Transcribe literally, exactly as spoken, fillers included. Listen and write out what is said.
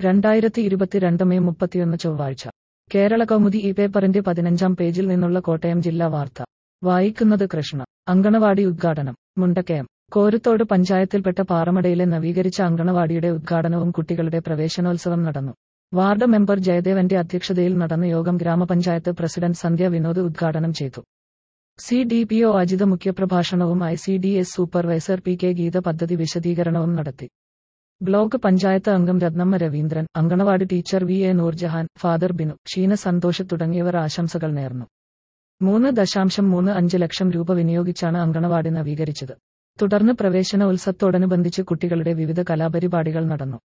രണ്ടായിരത്തി ഇരുപത്തിരണ്ട് മെയ് മുപ്പത്തിയൊന്ന് ചൊവ്വാഴ്ച കേരള കൗമുദി ഈ പേപ്പറിന്റെ പതിനഞ്ചാം പേജിൽ നിന്നുള്ള കോട്ടയം ജില്ലാ വാർത്ത വായിക്കുന്നത് കൃഷ്ണ. അങ്കണവാടി ഉദ്ഘാടനം മുണ്ടക്കയം. കോരുത്തോട് പഞ്ചായത്തിൽപ്പെട്ട പാറമടയിലെ നവീകരിച്ച അങ്കണവാടിയുടെ ഉദ്ഘാടനവും കുട്ടികളുടെ പ്രവേശനോത്സവം നടന്നു. വാർഡ് മെമ്പർ ജയദേവന്റെ അധ്യക്ഷതയിൽ നടന്ന യോഗം ഗ്രാമപഞ്ചായത്ത് പ്രസിഡന്റ് സന്ധ്യ വിനോദ് ഉദ്ഘാടനം ചെയ്തു. C D P O Ajitha മുഖ്യപ്രഭാഷണവും I C D S supervisor P K Geetha പദ്ധതി വിശദീകരണവും നടത്തി. ബ്ലോക്ക് പഞ്ചായത്ത് അംഗം Rathnamma Raveendran, anganwadi teacher V A Noorjahan, father Binu, Sheena Santhosh തുടങ്ങിയവർ ആശംസകൾ നേർന്നു. മൂന്ന് ദശാംശം മൂന്ന് അഞ്ച് ലക്ഷം രൂപ വിനിയോഗിച്ചാണ് അങ്കണവാടി നവീകരിച്ചത്. തുടർന്ന് പ്രവേശന ഉത്സവത്തോടനുബന്ധിച്ച് കുട്ടികളുടെ വിവിധ കലാപരിപാടികൾ നടന്നു.